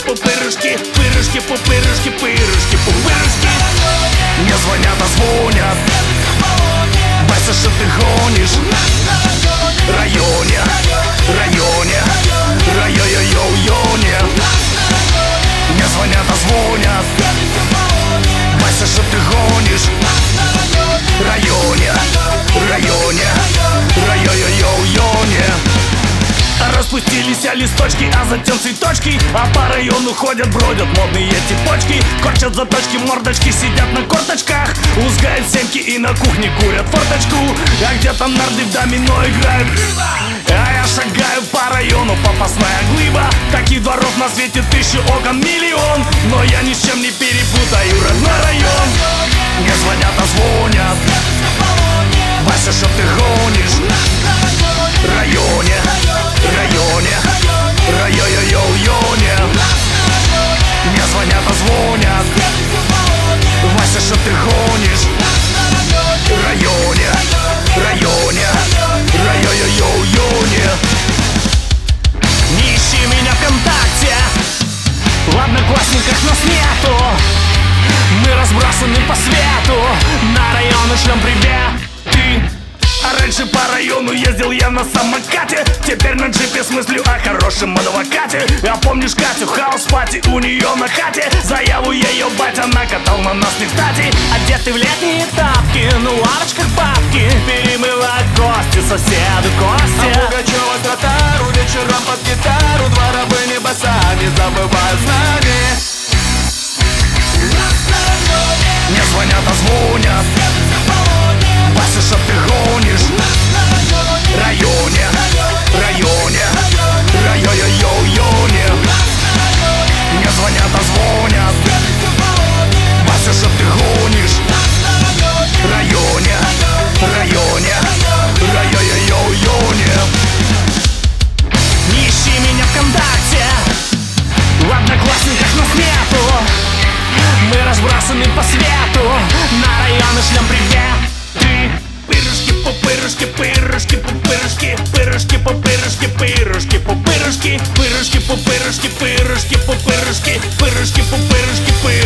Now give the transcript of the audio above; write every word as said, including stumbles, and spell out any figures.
пупырышки, пырышки, пупырышки, пырышки, пупырышки. Мне звонят, а звонят. Вася, что ты гонишь? В районе, районе, райо-йо-йо-йоне. Мне звонят, а звонят. Вася, что ты гонишь? В районе, районе, райо-йо-йо-йоне. Распустились листочки, а затем цветочки, а по району ходят, бродят модные типочки. Корчат заточки, мордочки, сидят на корточках, лузгают семки и на кухне курят форточку. А где-то нарды в домино играют, а я шагаю по району, попасная глыба. Таких дворов на свете тысячи, окон миллион, но я ни с чем не перепутаю родной район. Мне звонят, а звонят. Вася, что ты гонишь? В районе, районе, райо-йо-йо-йоне. Мне звонят, а звонят. Вася, что ты гонишь? В районе, районе, райо-йо-йо-йоне. Не ищи меня ВКонтакте, в Одноклассниках нас нету. Мы разбросаны по свету, на районы шлем привет. Ты А раньше по району ездил я на самокате, теперь на джипе смыслю о хорошем адвокате. А помнишь Катю, хаус-пати у нее на хате? Заяву ее батя накатал на нас не кстати. Одеты в летние тапки, на лавочках бабки, перемывают кости соседу кости. А Пугачева с тротуару, вечером под гитару, два рабыни басами забывают с нами. Мне звонят, а звонят. Вася, что ты гонишь? В районе, районе, райо-йо-йо-йоне. Мне звонят, а звонят. Вася, что ты гонишь? В районе, районе, райо-йо-йо-йоне. Не ищи меня ВКонтакте, в Одноклассниках нас нету. Мы разбросаны по свету, на районы шлем привет. Ты пырышки, пупырышки, пырышки, пупырышки, пырышки, пупырышки, пырышки, пупырышки, пырышки, пупырышки, пырышки, пупырышки, пырышки, пупырышки, пырышки.